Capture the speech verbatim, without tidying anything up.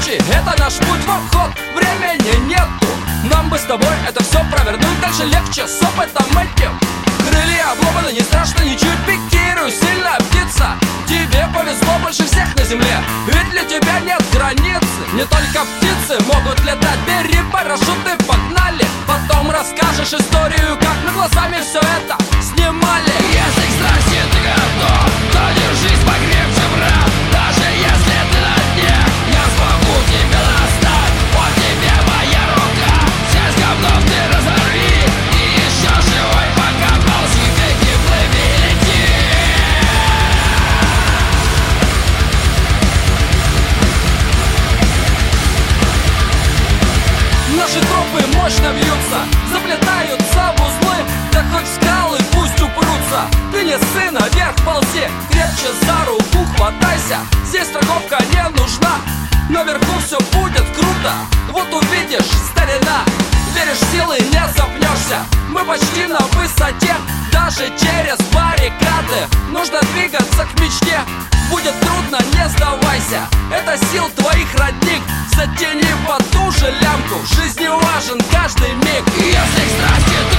случай, это наш путь в обход. Времени нету, нам бы с тобой это все провернуть. Дальше легче с опытом этим. Крылья обломаны, не страшно ничуть. Пикируй, сильная птица. Тебе повезло больше всех на земле, ведь для тебя нет границ. Не только птицы могут летать. Бери парашют и погнали. Потом расскажешь историю, как мы глазами все это снимали. Если к страсти ты готов, то держись покрепче, брат. Даже если ты на дне, я смогу тебя достать. Вот тебе моя рука. Часть говнов ты разорви. И еще живой пока ползи, беги, плыви, лети. Наши тропы мощно бьются, заплетаются в узлы. Да хоть в скалы пусть упрутся. Ты не сын, а вверх ползи. Крепче за руку хватайся. Здесь страховка не нужна. Наверху все будет круто. Вот увидишь, старина. Веришь в силы, не запнешься. Мы почти на высоте. Даже через баррикады нужно двигаться к мечте. Будет трудно, не сдавайся. Это сил твоих родник. Затяни потуже лямку. В жизни важен каждый миг. Если к страсти